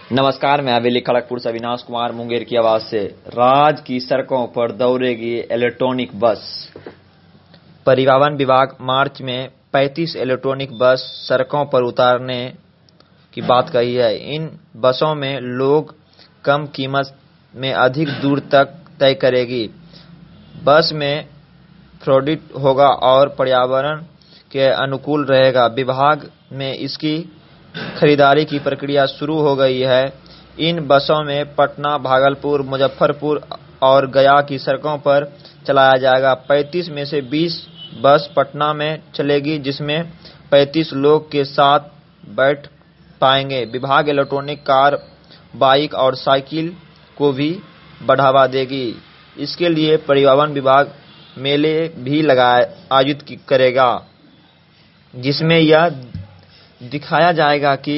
नमस्कार, मैं हवेली खड़गपुर से अविनाश कुमार मुंगेर की आवाज से। राज्य की सड़कों पर दौड़ेगी इलेक्ट्रॉनिक बस। परिवहन विभाग मार्च में 35 इलेक्ट्रॉनिक बस सड़कों पर उतारने की बात कही है। इन बसों में लोग कम कीमत में अधिक दूर तक तय करेगी। बस में फ्लोरिड होगा और पर्यावरण के अनुकूल रहेगा। विभाग में इसकी खरीदारी की प्रक्रिया शुरू हो गई है। इन बसों में पटना, भागलपुर, मुजफ्फरपुर और गया की सड़कों पर चलाया जाएगा। 35 में से 20 बस पटना में चलेगी, जिसमें 35 लोग के साथ बैठ पाएंगे। विभाग इलेक्ट्रॉनिक कार, बाइक और साइकिल को भी बढ़ावा देगी। इसके लिए परिवहन विभाग मेले भी आयोजित करेगा, जिसमें यह दिखाया जाएगा कि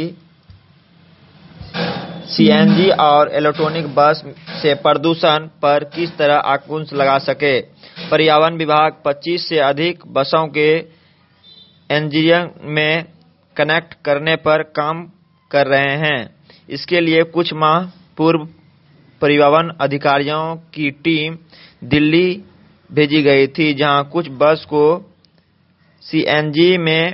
सीएनजी और इलेक्ट्रॉनिक बस से प्रदूषण पर किस तरह अंकुश लगा सके। परिवहन विभाग 25 से अधिक बसों के इंजन में कनेक्ट करने पर काम कर रहे हैं। इसके लिए कुछ माह पूर्व परिवहन अधिकारियों की टीम दिल्ली भेजी गई थी, जहां कुछ बस को सीएनजी में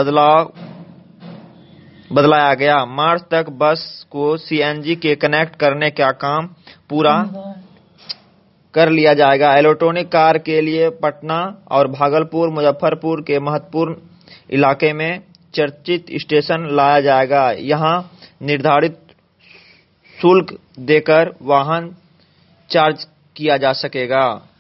बदलाया गया। मार्च तक बस को सीएनजी के कनेक्ट करने का काम पूरा कर लिया जाएगा। इलेक्ट्रॉनिक कार के लिए पटना और भागलपुर, मुजफ्फरपुर के महत्वपूर्ण इलाके में चर्चित स्टेशन लाया जाएगा। यहां निर्धारित शुल्क देकर वाहन चार्ज किया जा सकेगा।